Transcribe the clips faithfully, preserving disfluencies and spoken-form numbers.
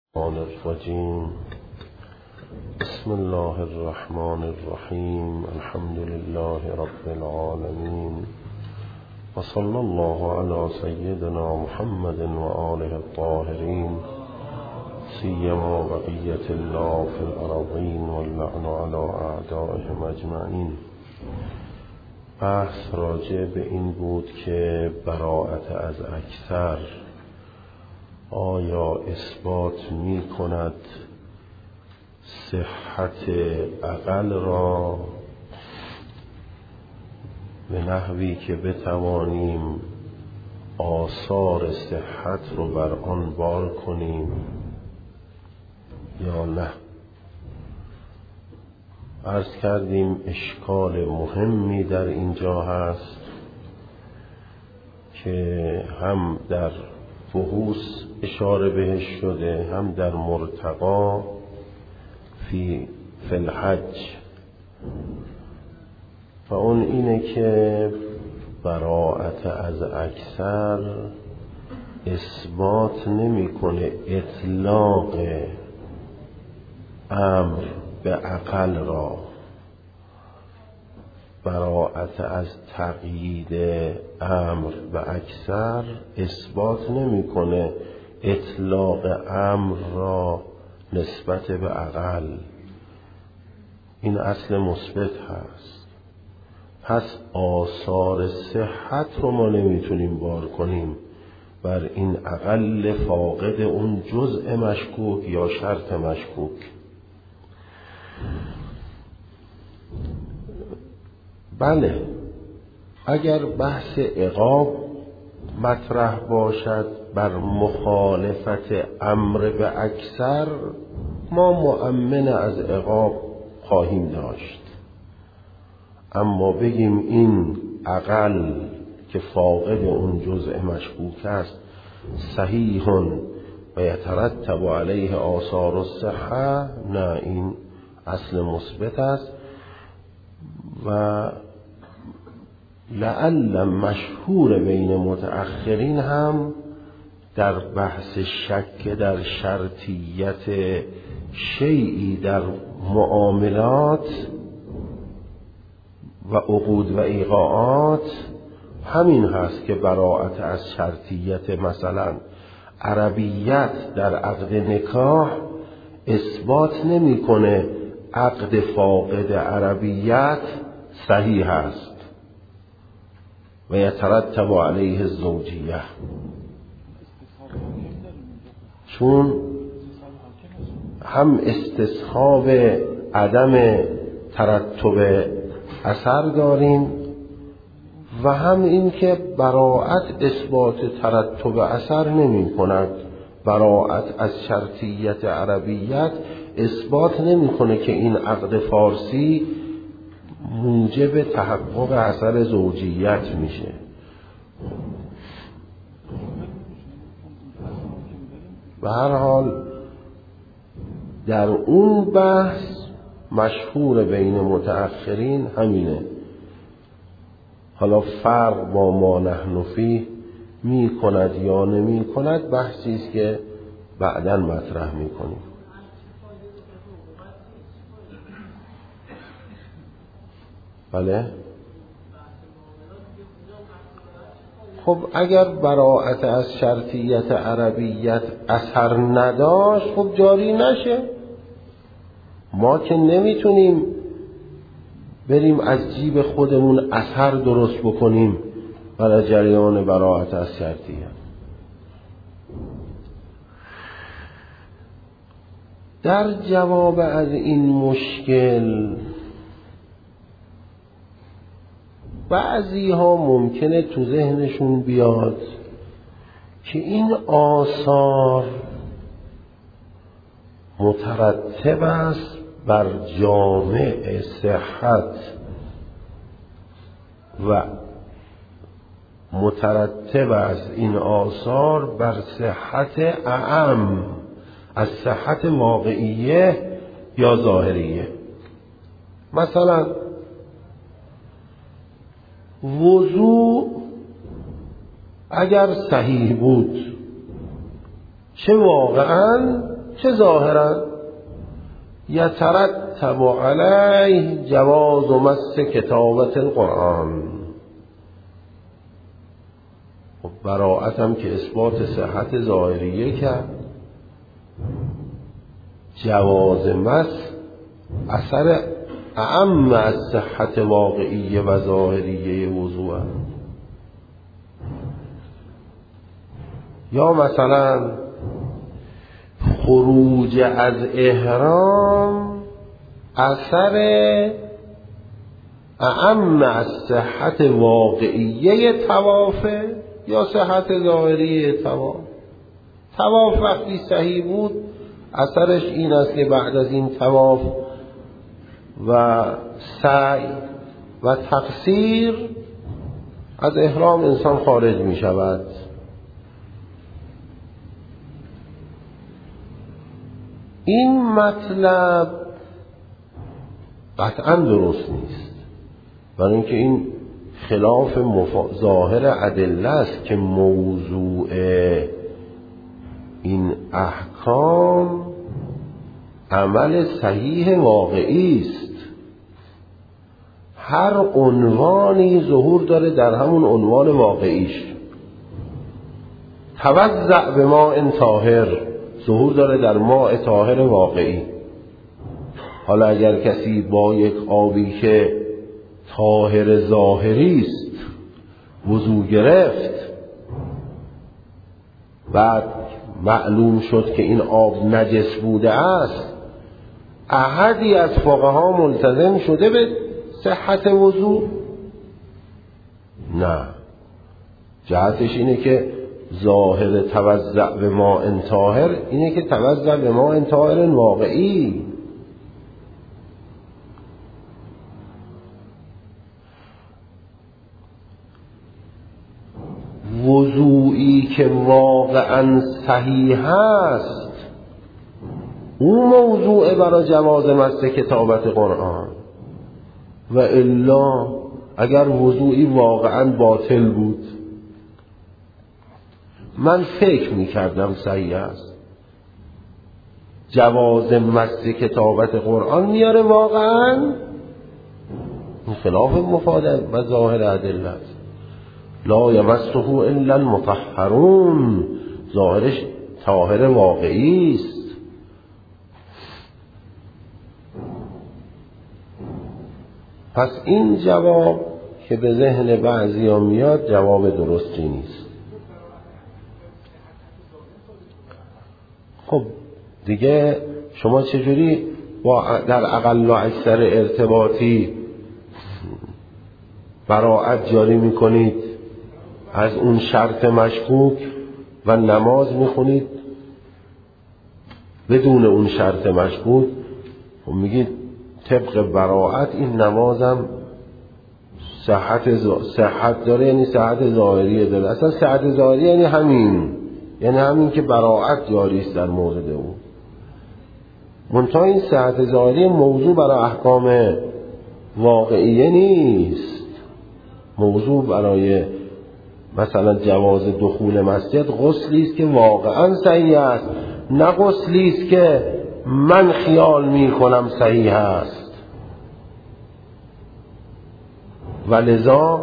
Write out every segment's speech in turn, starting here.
الرحمن الرجيم بسم الله الرحمن الرحيم الحمد لله رب العالمين وصلى الله على سيدنا محمد وآله الطاهرين سيما بقية الله في الأراضين واللعن على أعدائهم أجمعين. بحث راجع به این بود که براءت از اکثر آیا اثبات می کند صحت عقل را به نحوی که بتوانیم آثار صحت رو بر آن بار کنیم یا نه. عرض کردیم اشکال مهمی در اینجا هست که هم در فحوص اشاره بهش شده هم در مرتقا فی فی الحج، و اون اینه که براءت از اکثر اثبات نمیکنه اطلاق امر به عقل را. براءت از تقیید امر به اکثر اثبات نمیکنه اطلاق امر را نسبت به عقل. این اصل مثبت هست. پس آثار صحت رو ما نمیتونیم بار کنیم بر این عقل فاقد اون جزء مشکوک یا شرط مشکوک. بله، اگر بحث عقاب مطرح باشد بر مخالفت امر به اکثر، ما مؤمن از عقاب خواهیم داشت. اما بگیم این عقل که فاقد اون جزء مشکوک است صحیح و یترتب علیه آثار الصحه، نه، این اصل مثبت است. و لعل مشهور بین متأخرین هم در بحث شک در شرطیت شیئی در معاملات و عقود و ایقاعات همین هست که براءت از شرطیت مثلا عربیت در عقد نکاح اثبات نمی‌کنه عقد فاقد عربیت صحیح است و یترتب علیه الزوجیه، چون هم استصحاب عدم ترتب اثر داریم و هم این که براءت اثبات ترتب اثر نمی کند. براءت از شرطیت عربیت اثبات نمی کنه که این عقد فارسی موجب تحقق اثر زوجیت میشه. به هر حال در اون بحث مشهور بین متأخرین همینه. حالا فرق با ما نحن فیه می کند یا نمی کند بحثی است که بعداً مطرح می کنیم. بله؟ خب اگر براءت از شرطیت عربیت اثر نداشت، خب جاری نشه. ما که نمیتونیم بریم از جیب خودمون اثر درست بکنیم برای جریان براءت از شرطیت. در جواب از این مشکل بعضی ها ممکنه تو ذهنشون بیاد که این آثار مترتب است بر جامع صحت و مترتب است این آثار بر صحت اعم از صحت واقعیه یا ظاهریه. مثلا وضوء اگر صحیح بود چه واقعا چه ظاهرا یترتب علیه جواز و مس کتابت القرآن. خب براءت هم که اثبات صحت ظاهریه کرد، جواز مس اثر اعم از صحت واقعیه و ظاهریه وضوء. یا مثلا خروج از احرام اثر اعم از صحت واقعیه طوافه یا صحت ظاهریه طواف. طواف وقتی صحیح بود اثرش این است که بعد از این طواف و سعی و تقصیر از احرام انسان خارج می شود. این مطلب قطعا درست نیست، برای اینکه این خلاف مفا... ظاهر ادله است که موضوع این احکام عمل صحیح واقعی است. هر عنوانی ظهور داره در همون عنوان واقعیش. توضع به ماء طاهر ظهور داره در ماء طاهر واقعی. حالا اگر کسی با یک آبی که طاهر ظاهری است وضو گرفت، بعد معلوم شد که این آب نجس بوده است، احدی از فقها ملتزم شده به صحت وضو؟ نه. جهتش اینه که ظاهر توضع به ماء طاهر اینه که توضع به ماء طاهر واقعی. وضوئی که واقعا صحیح است اون موضوع برای جواز مس کتابت قرآن. و الا اگر وضوئی واقعا باطل بود، من فکر میکردم صحیح است، جواز مس کتابت قرآن میاره، واقعا این خلاف مفاد و ظاهر ادله است. لا یمسه الا المطهرون، ظاهرش طاهر واقعی است. پس این جواب که به ذهن بعضیا میاد جواب درستی نیست. خب دیگه شما چجوری با در اقل و اکثر ارتباطی براءت جاری میکنید از اون شرط مشکوک و نماز میخونید بدون اون شرط مشکوک؟ خب میگید طبق براءت این نمازم صحت ز... صحت داره، یعنی صحت ظاهریه داره. اصلا صحت ظاهری یعنی همین، یعنی همین که براءت جاری است در مورد اون. منتها این صحت ظاهری موضوع برای احکام واقعیه نیست. موضوع برای مثلا جواز دخول مسجد غسلی است که واقعا صحیح است، نه غسلی است که من خیال می کنم صحیح است. ولذا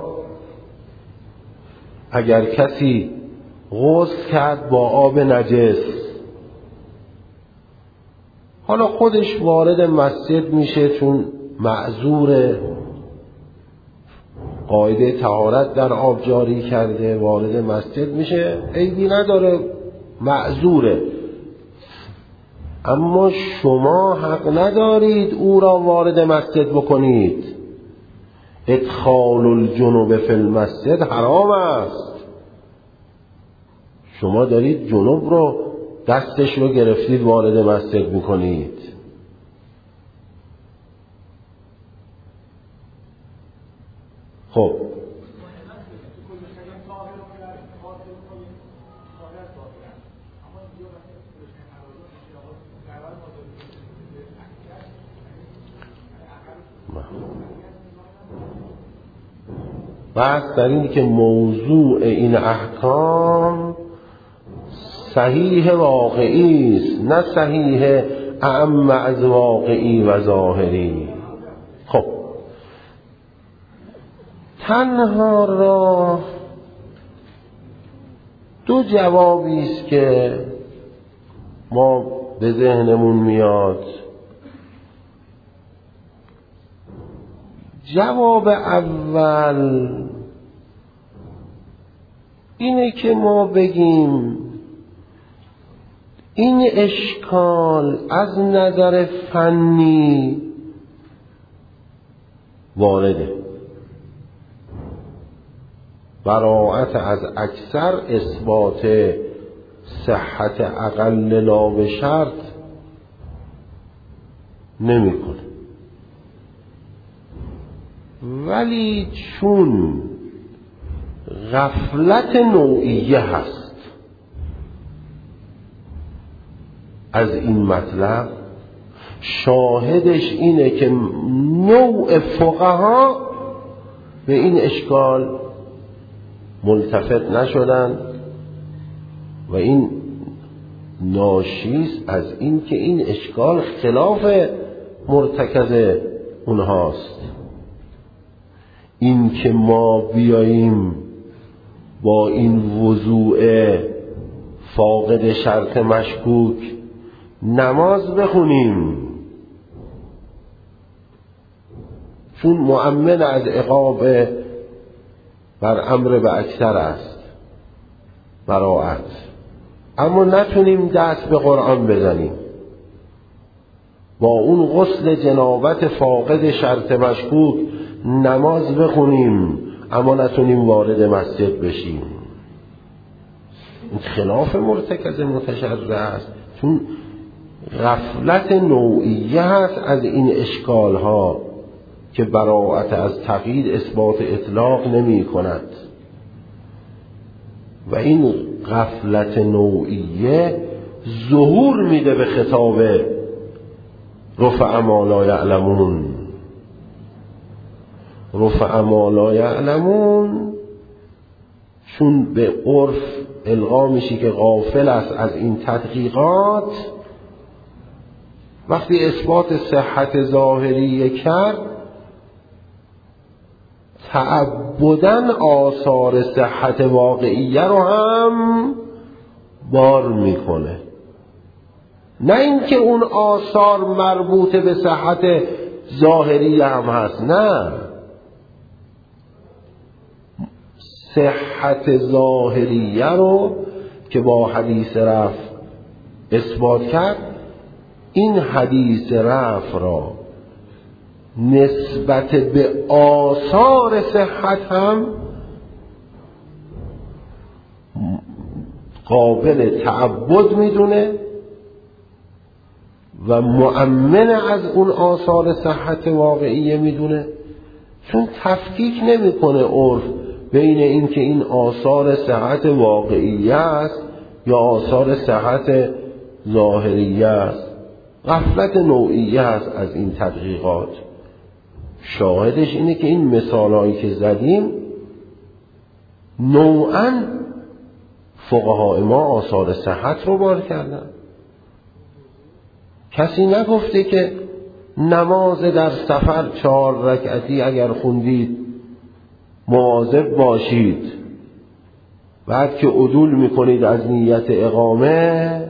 اگر کسی غسل کرد با آب نجس، حالا خودش وارد مسجد میشه چون معذور، قاعده طهارت در آب جاری کرده، وارد مسجد میشه، عیبی نداره، معذوره. اما شما حق ندارید او را وارد مسجد بکنید. ادخال الجنوب فی المسجد حرام است. شما دارید جنوب رو دستش رو گرفتید وارد مسجد میکنید. خب بحث در اینه که موضوع این احکام صحیح واقعی است، نه صحیح اعم از واقعی و ظاهری. خب تنها راه دو جوابی است که ما به ذهنمون میاد. جواب اول اینه که ما بگیم این اشکال از نظر فنی وارده، براءت از اکثر اثبات صحت اقل لا به شرط نمیکنه، ولی چون غفلت نوعیه هست از این مطلب، شاهدش اینه که نوع فقها به این اشکال ملتفت نشدن و این ناشیست از این که این اشکال خلاف مرتکز اونهاست. این که ما بیاییم با این وضوع فاقد شرط مشکوک نماز بخونیم چون مؤمن از عقاب بر امر به اکثر است براءت، اما نتونیم دست به قرآن بزنیم، با اون غسل جنابت فاقد شرط مشکوک نماز بخونیم اما نتونیم وارد مسجد بشیم، این خلاف مرتکز متشرع است، چون غفلت نوعیه هست از این اشکال ها که براءت از تقیید اثبات اطلاق نمی کند و این غفلت نوعیه ظهور میده به خطاب رفع ما لا یعلمون. رفع ما لا یعلمون چون به عرف القا میشی که غافل است از این تدقیقات، وقتی اثبات صحت ظاهری کرد تعبداً آثار صحت واقعیه رو هم بار میکنه، نه اینکه اون آثار مربوط به صحت ظاهری هم هست، نه، صحت ظاهریه رو که با حدیث رفع اثبات کرد، این حدیث رفع را نسبت به آثار صحت هم قابل تعبد میدونه و مؤمن از اون آثار صحت واقعیه میدونه، چون تفکیک نمیکنه عرف بین این که این آثار صحت واقعیه است یا آثار صحت ظاهریه است. غفلت نوعیه است از این تدقیقات. شاهدش اینه که این مثالهایی که زدیم نوعاً فقهای ما آثار صحت رو بار کردن. کسی نگفته که نماز در سفر چهار رکعتی اگر خوندید مواظب باشید، بعد که عدول میکنید از نیت اقامه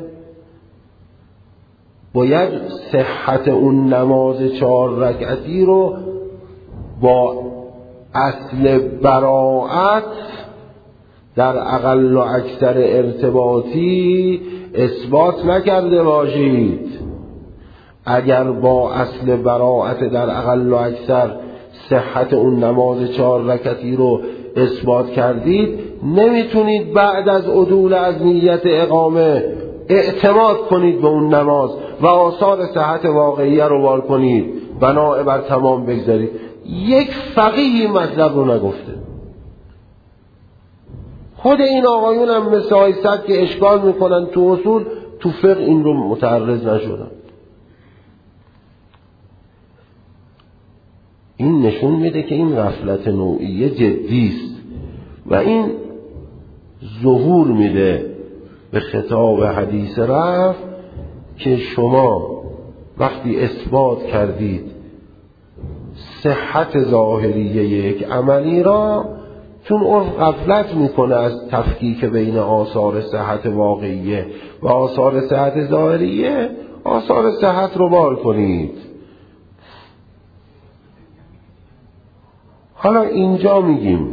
باید صحت اون نماز چهار رکعتی رو با اصل براءت در اقل و اکثر ارتباطی اثبات نکرده باشید. اگر با اصل براءت در اقل و اکثر صحت اون نماز چهار رکعتی رو اثبات کردید، نمیتونید بعد از عدول از نیت اقامه اعتماد کنید به اون نماز و آثار صحت واقعیه رو وار کنید، بناء بر تمام بگذارید. یک فقیهی مطلب رو نگفته. خود این آقایون هم مثل های صد که اشکال میکنن تو اصول، تو فقه این رو متعرض نشدن. این نشون میده که این غفلت نوعیه جدی است و این ظهور میده به خطاب حدیث رفع که شما وقتی اثبات کردید صحت ظاهریه یک عملی را، چون عرف غفلت میکنه از تفکیک بین آثار صحت واقعیه و آثار صحت ظاهریه، آثار صحت رو بار کنید. حالا اینجا میگیم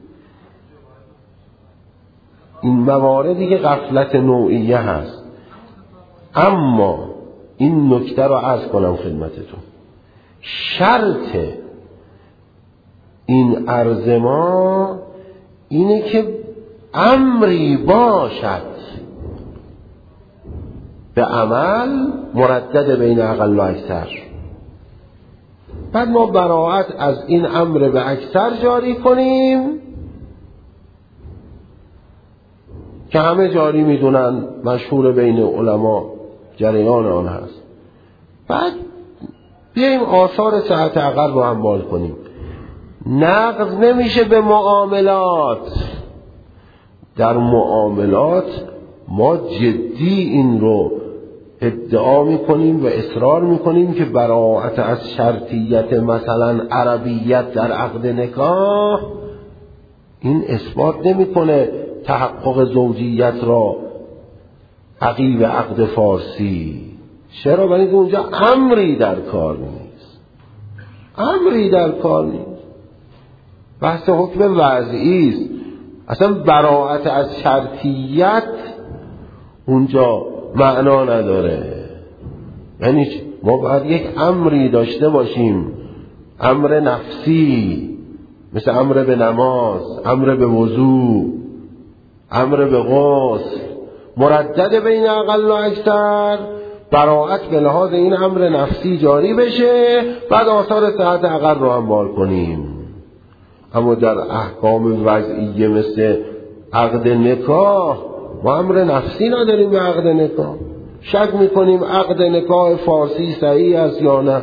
این مواردی که غفلت نوعیه هست، اما این نکته رو عرض کنم خدمتتون، شرط این عرض ما اینه که امری باشد به عمل مردد بین اقل و اکثر. بعد ما براءت از این امر به اکثر جاری کنیم که همه جاری میدونن، مشهور بین علما جریان آن هست. بعد بیاییم آثار صحت عقل رو انبال کنیم. نقض نمیشه به معاملات. در معاملات ما جدی این رو ادعا میکنیم و اصرار میکنیم که براءت از شرطیت مثلا عربیت در عقد نکاح این اثبات نمیکنه تحقق زوجیت را عقیب عقد فارسی. چرا؟ برای اینکه اونجا امری در کار نیست، امری در کار نیست، بحث حکم وضعی است. اصلا براءت از شرطیت اونجا معنا نداره. یعنی ما باید یک امری داشته باشیم، امر نفسی، مثل امر به نماز، امر به وضوء، امر به غسل، مردد بین اقل و اکثر. براءت به لحاظ این امر نفسی جاری بشه، بعد آثار صحت عقل رو انبال کنیم. اما در احکام وضعیه مثل عقد نکاح ما امر نفسی نداریم. به عقد نکاح شک میکنیم عقد نکاح فارسی صحیح است یا نه،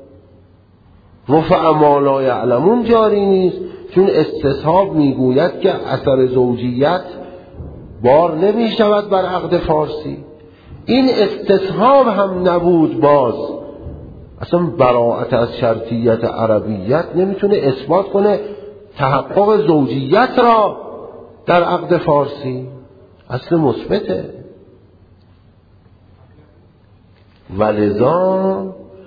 رفع ما لا یعلمون جاری نیست، چون استصحاب میگوید که اثر زوجیت بار نمیشود بر عقد فارسی. این استصحاب هم نبود، باز اصلا براءت از شرطیت عربیت نمیتونه اثبات کنه تحقق زوجیت را در عقد فارسی. اصل مثبته. ولذا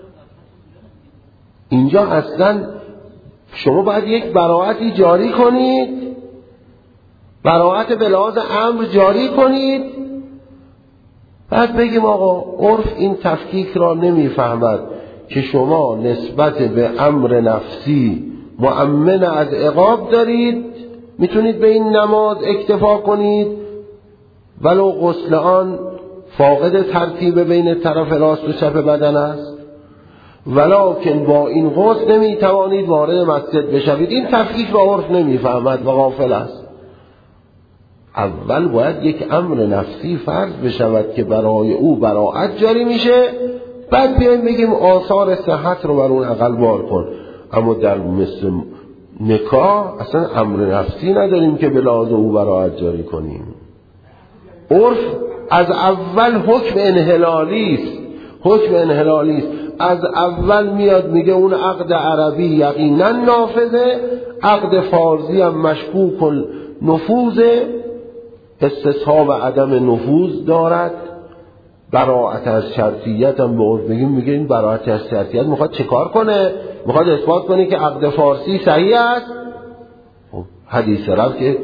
اینجا اصلا شما باید یک براءتی جاری کنید، براءت به لحاظ امر جاری کنید، بعد بگیم آقا عرف این تفکیک را نمیفهمد که شما نسبت به امر نفسی مؤمن از عقاب دارید، میتونید به این نماز اکتفا کنید ولو غسل آن فاقد ترتیب بین طرف راست و چپ بدن است، ولکن با این غسل نمیتوانید وارد مسجد بشوید. این تفکیک را عرف نمیفهمد و غافل است. اول باید یک امر نفسی فرض بشود که برای او براءت جاری میشه، بعد بیایم بگیم آثار صحت رو بر اون اقل بار کن. اما در مثل نکاح اصلا امر نفسی نداریم که به لحاظ او براءت جاری کنیم. عرف از اول حکم انحلالی است، حکم انحلالی است. از اول میاد میگه اون عقد عربی یقینا نافذه، عقد فارسی هم مشکوک نفوذه، استصحاب عدم نفوذ دارد. براءت از شرطیت هم به عرف بگیم میگه این براءت از شرطیت میخواد چه کار کنه؟ میخواد اثبات کنه که عقد فارسی صحیح است. حدیث رفت که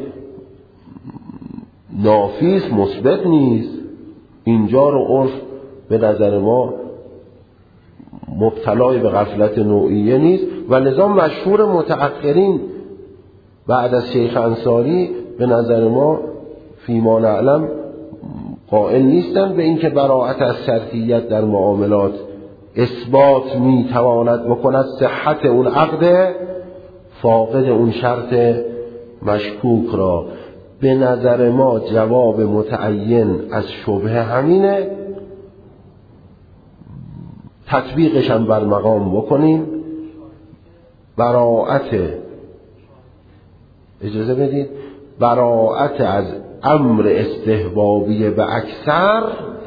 نافیس مثبت نیست. اینجا رو عرف به نظر ما مبتلای به غفلت نوعیه نیست و لذا مشهور متأخرین بعد از شیخ انصاری به نظر ما فیما نعلم قائل نیستند به اینکه براءت از شرطیت در معاملات اثبات میتواند بکند صحت اون عقد فاقد اون شرط مشکوک را. به نظر ما جواب متعین از شبهه همینه، تطبیقش هم بر مقام بکنیم. براءت، اجازه بدید، براءت از امر استحبابی به اکثر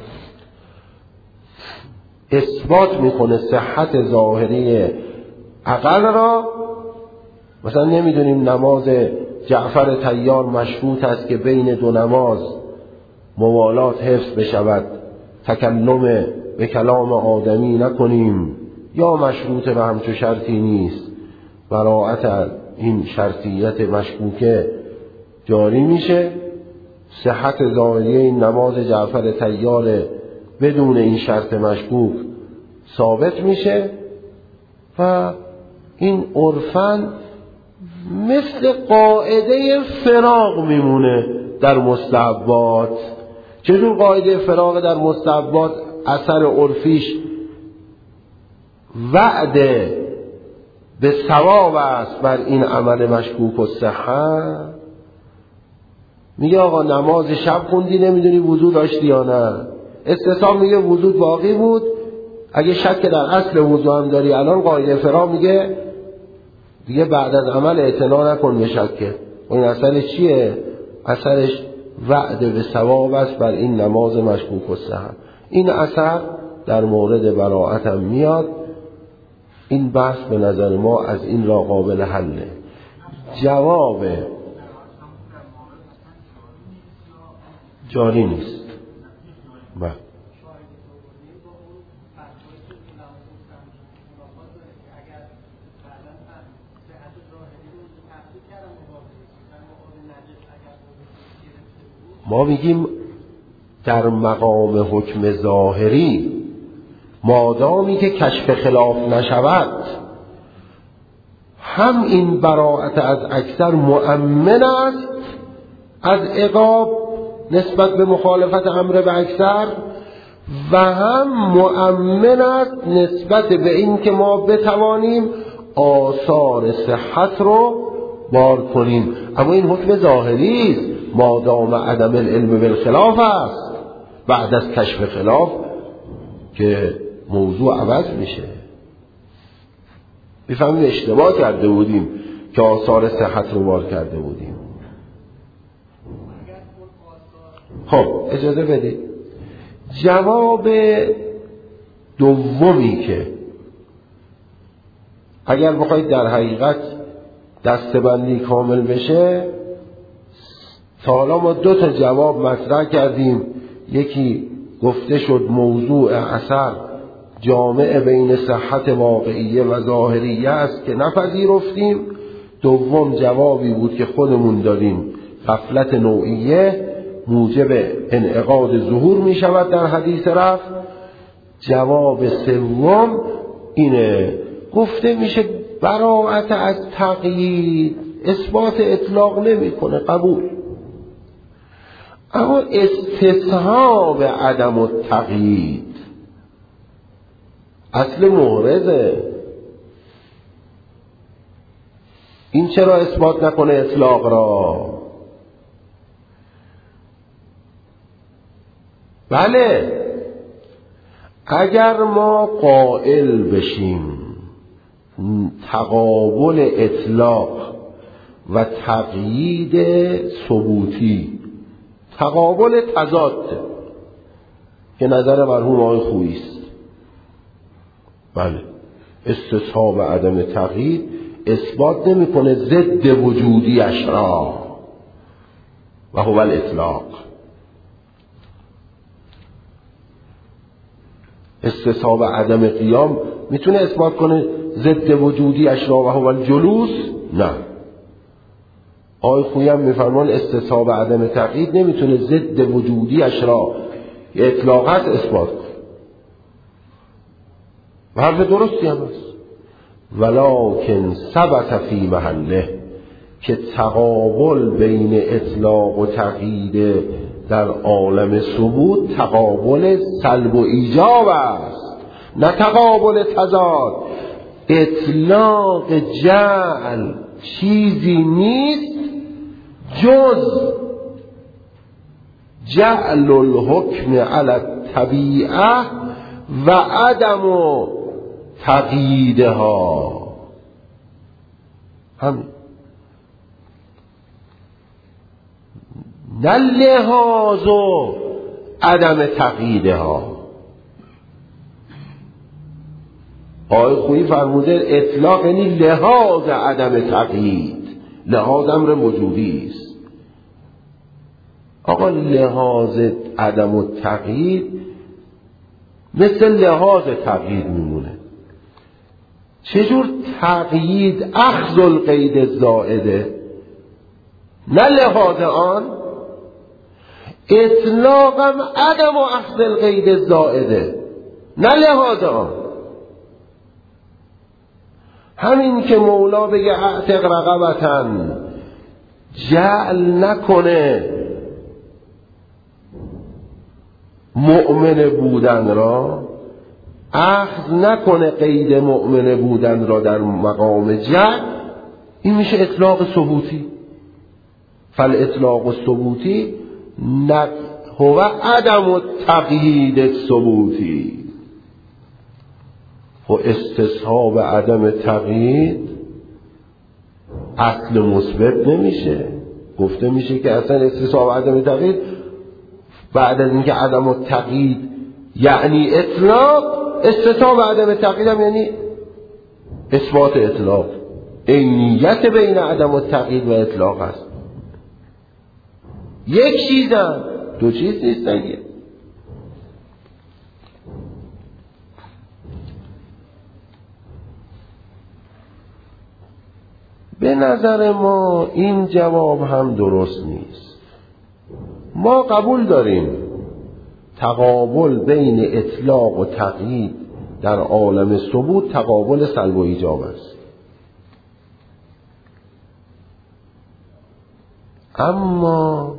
اثبات میکنه صحت ظاهری اقل را. مثلا نمیدونیم نماز جعفر طیار مشروط است که بین دو نماز موالات حفظ بشود، تکلم به کلام آدمی نکنیم، یا مشروط به همچو شرطی نیست، براعت این شرطیت مشکوکه جاری میشه. صحت ظاهری این نماز جعفر طیار بدون این شرط مشکوک ثابت میشه و این عرفاً مثل قاعده فراغ میمونه در مستحبات. چجور قاعده فراغ در مستحبات اثر عرفیش وعد به ثواب است بر این عمل مشکوک و صحت؟ میگه آقا نماز شب خوندی نمیدونی وضو داشتی یا نه، استصحاب میگه وضو باقی بود، اگه شک در اصل وضو هم داری الان قاعده فراغ میگه دیگه بعد از عمل اعتنا نکن به شکه. و این اثرش چیه؟ اثرش وعد به ثواب است بر این نماز مشکوک و صحت. این اثر در مورد براعت هم میاد. این بحث به نظر ما از این را قابل حله. جواب جاری نیست. بله ما میگیم در مقام حکم ظاهری مادامی که کشف خلاف نشود هم این براعت از اکثر مؤمن است از عقاب نسبت به مخالفت امر به اکثر و هم مؤمن است نسبت به این که ما بتوانیم آثار صحت رو بار کنیم. اما این حکم ظاهری است مادام عدم العلم بالخلاف است. بعد از کشف خلاف که موضوع عوض میشه. بفهمیم اشتباه کرده بودیم که آثار صحت رو بار کرده بودیم. خب اجازه بدید جواب دومی که اگر بخواید در حقیقت دسته‌بندی کامل بشه، تا حالا ما دو تا جواب مطرح کردیم. یکی گفته شد موضوع اثر جامع بین صحت واقعیه و ظاهریه است که نپذیرفتیم. دوم جوابی بود که خودمون داریم، غفلت نوعیه موجب انعقاد ظهور می شود در حدیث رفع. جواب سوم اینه، گفته میشه براعت از تقیید اثبات اطلاق نمی کنه، قبول، اما استصحاب عدم التقیید اصل محرزه. این چرا اثبات نکنه اطلاق را؟ بله اگر ما قائل بشیم تقابل اطلاق و تقیید ثبوتی تقابل تضاد که نظر مرحوم آقای خویی است، بله استصحاب عدم تقیید اثبات نمیکنه ضد وجودیش را و هو الاطلاق. استصحاب عدم قیام میتونه اثبات کنه ضد وجودیش را و هو الجلوس؟ نه. آقای خویی هم میفرمان استصحاب عدم تقیید نمیتونه ضد وجودیش را اطلاقات اثبات کنه و حرف درستی هم است. ولکن ثبت فی محله که تقابل بین اطلاق و تقیید در عالم ثبوت تقابل سلب و ایجاب است، نه تقابل تضاد. اطلاق جعل چیزی نیست جز جعل الحکم علی الطبیعه و عدم تقییدها. همین نه لحاظ و عدم تقییدها. آقای خویی فرموده اطلاق یعنی لحاظ عدم تقیید، لحاظ امر موجودی است. آقا لحاظ عدم و تقیید مثل لحاظ تقیید میمونه. چجور تقیید؟ اخذ القید الزائده، نه لحاظ آن. اطلاقم عدم و اخذ القید الزائده، نه لحاظ آن. همین که مولا بگه اعتق رقبتن، جعل نکنه مؤمن بودن را، اخذ نکنه قید مؤمن بودن را در مقام جعل، این میشه اطلاق ثبوتی. فالاطلاق الثبوتی هو عدم التقیید الثبوتی. و استصحاب عدم تقیید اصل مثبت نمیشه. گفته میشه که اصلا استصحاب عدم تقیید بعد از اینکه عدم التقیید یعنی اطلاق، استصحاب عدم تقیید هم یعنی اثبات اطلاق. عینیت بین عدم التقیید و اطلاق است. یک چیزن، دو چیز نیستن. به نظر ما این جواب هم درست نیست. ما قبول داریم تقابل بین اطلاق و تقیید در عالم ثبوت تقابل سلب و ایجاب است، اما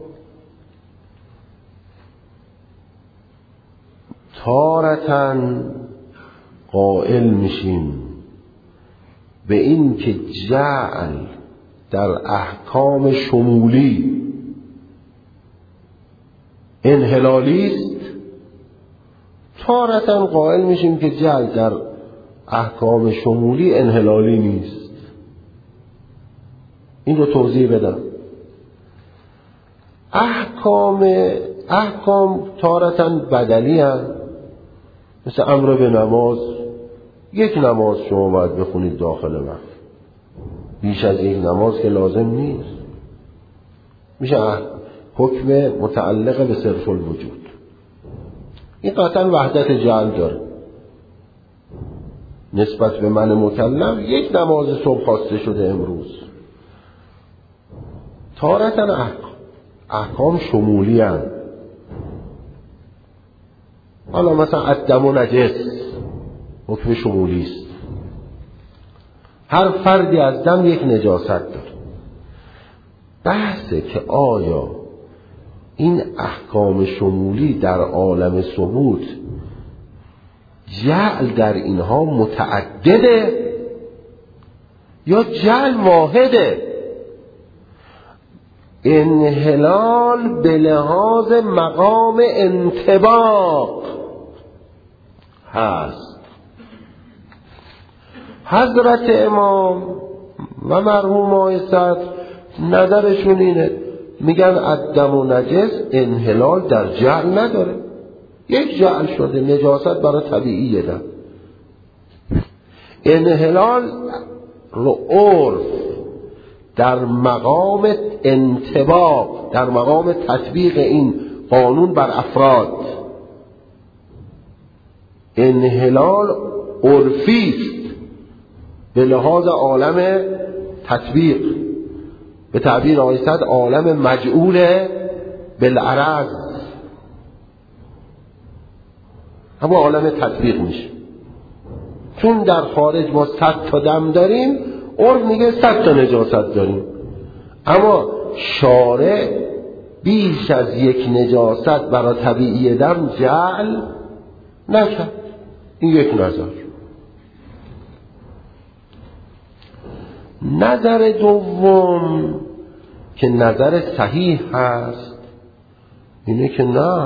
تارةً قائل میشیم به این که جعل در احکام شمولی انحلالی است، تارةً قائل میشیم که جعل در احکام شمولی انحلالی نیست. این رو توضیح بدم. احکام احکام تارةً بدلی هست، مثل امر به نماز. یک نماز شما باید بخونید داخل وقت، بیش از یک نماز که لازم نیست. میشه حکم متعلق به صرف الوجود. این قطعا وحدت جعل داره نسبت به من مکلف. یک نماز صبح خواسته شده امروز. تارةً احکام احکام شمولی هست. حالا مثلا الدم و نجس حکم شمولی است. هر فردی از دم یک نجاست داره. بحثه که آیا این احکام شمولی در عالم ثبوت جعل در اینها متعدده یا جعل واحده؟ انحلال به لحاظ مقام انطباق هست. حضرت امام و مرحوم آقای صدر نظرشون اینه، میگن الدم و نجس انحلال در جعل نداره. یک جعل شده نجاست برای طبیعیه. ده انحلال رو عرف در مقام انطباق، در مقام تطبیق این قانون بر افراد، انحلال عرفی است به لحاظ عالم تطبیق. به تعبیر آقای صدر عالم مجعول بالعرض، اما عالم تطبیق میشه. چون در خارج ما صد تا دم داریم، عرف میگه صد تا نجاست داریم، اما شارع بیش از یک نجاست برای طبیعی دم جعل نکرد. این یک نظر. نظر دوم که نظر صحیح هست اینه که نه،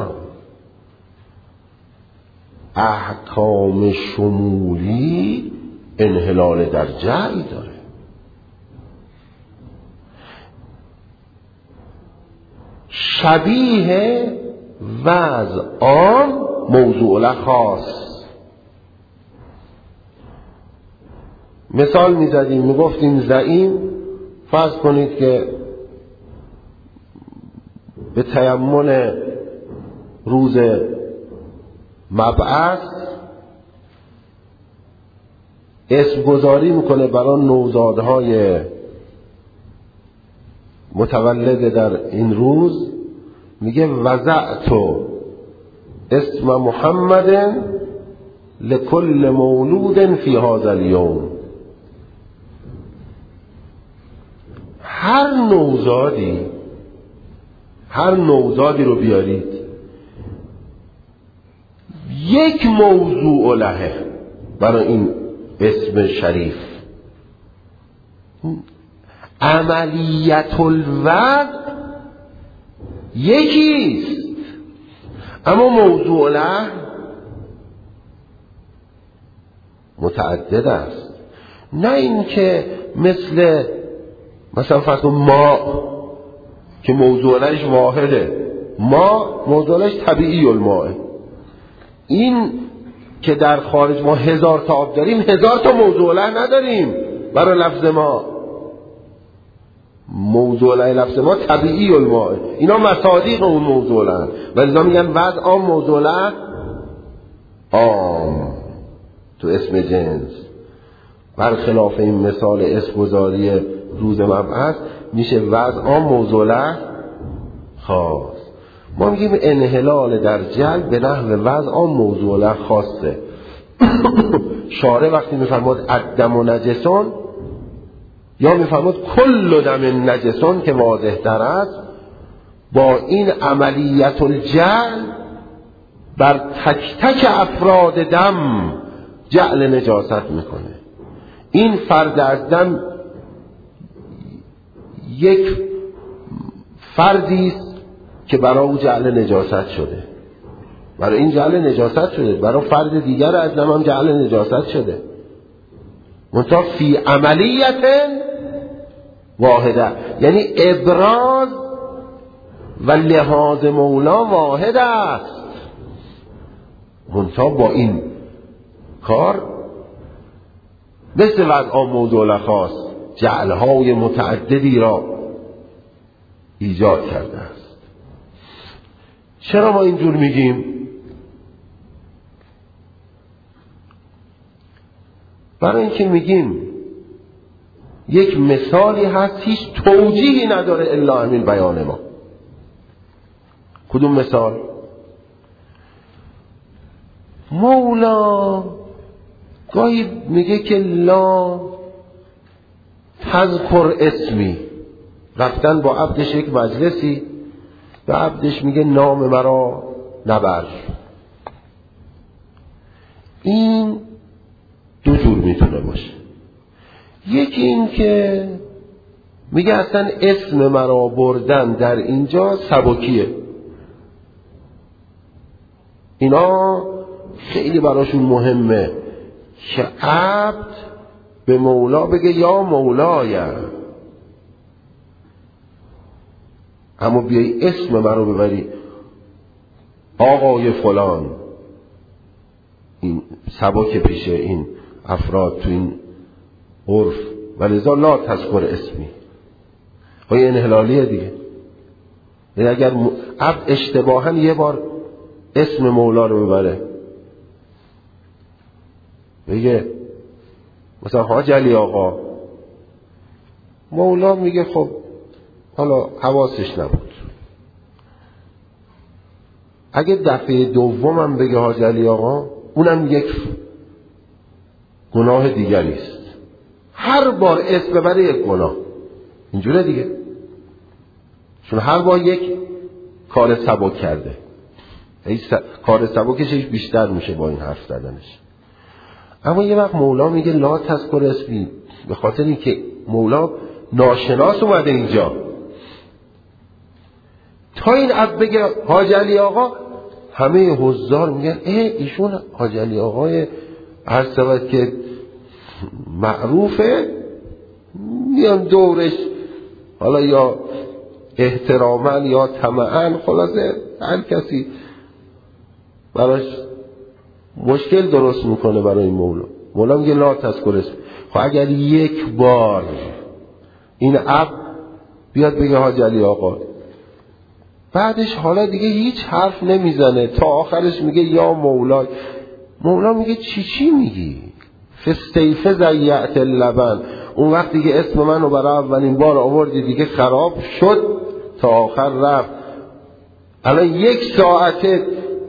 احکام شمولی انحلال در جعل داره. شبیه وضع عام موضوع له خاص. مثال میزدیم میگفتیم زعیم فرض کنید که به تیمم روز مبعث اسم گذاری میکنه برای نوزادهای متولد در این روز، میگه وضعت اسم محمد لكل مولود فی هذا اليوم. هر نوزادی هر نوزادی رو بیارید یک موضوع لهه برای این اسم شریف. عملیت الوضع یکیست اما موضوع له متعدد است. نه این که مثل مثلا فرض کن ما که موضوع لهش واحده، ما موضوع لهش طبیعی الماء. این که در خارج ما هزار تا آب داریم، هزار تا موضوع له نداریم برای لفظ ما. موضوع له لفظ ما طبیعی الماء، اینا مصادیق اون موضوع له و لذا میگن وضع عام موضوع له عام تو اسم جنس. برخلاف این مثال اسم گذاری روز مبعث میشه وضع عام موضوع له خاص. ما میگیم انحلال در جلب به نحو وضع عام موضوع له خاصه. شارع وقتی میفرماد الدم و نجسون یا میفرماد کل دم نجسون که واضح تر است، با این عملیت الجعل بر تک تک افراد دم جعل نجاست میکنه. این فرد از دم یک فردی است که برای او جعل نجاست شده، برای این جعل نجاست شده، برای فرد دیگر از دم هم جعل نجاست شده، منتها فی عملیت واحده، یعنی ابراز و لحاظ مولا واحد است، منتها با این کار مثل وضع موضوع خاص جعلهای متعددی را ایجاد کرده است. چرا ما اینجور میگیم؟ برای اینکه میگیم یک مثالی هست هیچ توجیهی نداره الا همین بیان ما. کدوم مثال؟ مولا گاهی میگه که لا تذکر اسمی، رفتن با عبدش یک مجلسی به عبدش میگه نام مرا نبر. این دو جور میتونه باشه. یکی این که میگه اصلا اسم مرا بردن در اینجا سبکیه، اینا خیلی براشون مهمه که عبد به مولا بگه یا مولای، اما بیای اسم من رو ببری آقای فلان. این سبک پیشه این افراد تو این عرف، ولذا لا تذکر اسمی. های انحلالیه دیگه. یعنی اگر عبد اشتباها یه بار اسم مولا رو ببره، بگه مثلا حاج علی آقا، مولا میگه خب حالا حواسش نبود. اگه دفعه دومم بگه حاج علی آقا، اونم یک گناه دیگری است. هر بار اسم ببره یک گناه، اینجوره دیگه، چون هر بار یک کار سبک کرده. س... کار سبکش بیشتر میشه با این حرف زدنش. اما یه وقت مولا میگه لا تذکر اسمی، به خاطر اینکه مولا ناشناس اومده اینجا. تا این عبد بگه حاج علی آقا، همه حضار میگن اه ایشون حاج علی آقای عرض شود که معروفه، میان دورش، حالا یا احتراما یا طمعا، خلاصه هر کسی براش مشکل درست میکنه برای این مولا. مولا میگه لا تذکر اسم. خب اگر یک بار این اب بیاد بگه حاج علی آقا، بعدش حالا دیگه هیچ حرف نمیزنه تا آخرش میگه یا مولا، مولا میگه چی چی میگی؟ فستیفه زیعت اللبن، اون وقت دیگه اسم منو برای اولین بار آوردی دیگه خراب شد تا آخر رفت. الان یک ساعت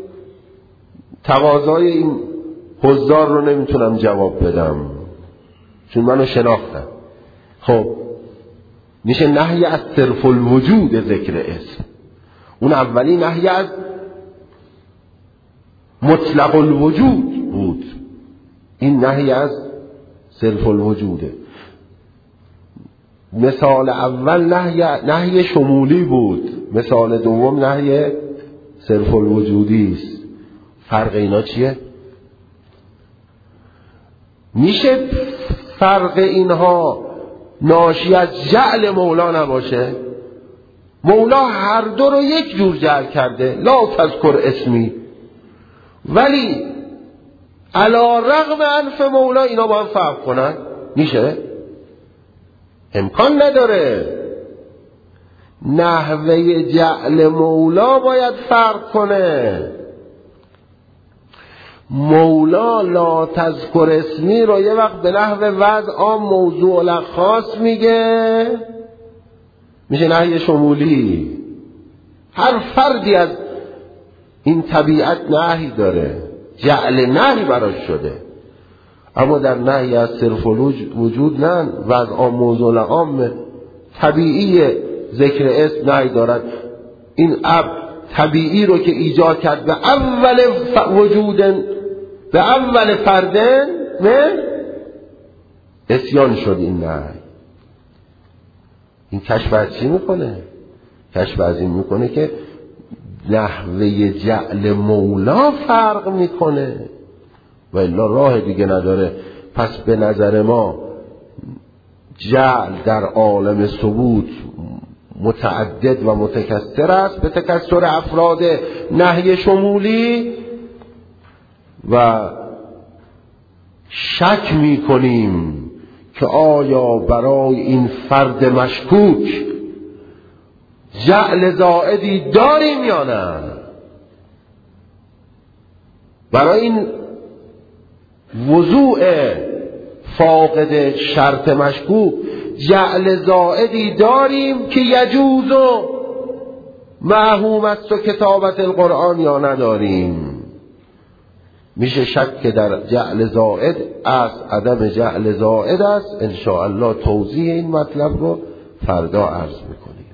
تقاضای این حضار رو نمیتونم جواب بدم چون منو شناختن. خب میشه نهی از صرف الوجود ذکر اسم. اون اولی نهی از مطلق الوجود بود، این نهی از صرف الوجوده. مثال اول نهی, نهی شمولی بود، مثال دوم نهی صرف الوجودی است. فرق اینا چیه؟ میشه فرق اینها ناشی از جعل مولا نباشه؟ مولا هر دو رو یک جور جعل کرده، لا تذکر اسمی، ولی علی رغم انف مولا اینا با هم فرق کنن؟ میشه؟ امکان نداره. نحوه جعل مولا باید فرق کنه. مولا لا تذکر اسمی رو یه وقت به نحو وضع عام موضوع لغ خاص میگه، میشه نهی شمولی. هر فردی از این طبیعت نهی داره، جعل نهی براش شده. اما در نهی از صرف وجود نه، وضع عام موضوع لغ عام طبیعی ذکر اسم نهی دارد. این اب طبیعی رو که ایجاد کرد به اول وجودن، به اول فردن من اسیان شد. این نه، این کشف از چی میکنه؟ کشف از این میکنه که نحوه جعل مولا فرق میکنه و الا راه دیگه نداره. پس به نظر ما جعل در عالم ثبوت متعدد و متکثر است به تکثر افراد نهی شمولی و شک می کنیم که آیا برای این فرد مشکوک جعل زائدی داریم یا نه. برای این وضوع فاقد شرط مشکوک جعل زائدی داریم که یجوز و معهوم است و کتابت القرآن یا نداریم. میشه شک در جعل زائد است، عدم جعل زائد است. ان شاء الله توضیح این مطلب رو فردا عرض میکنیم.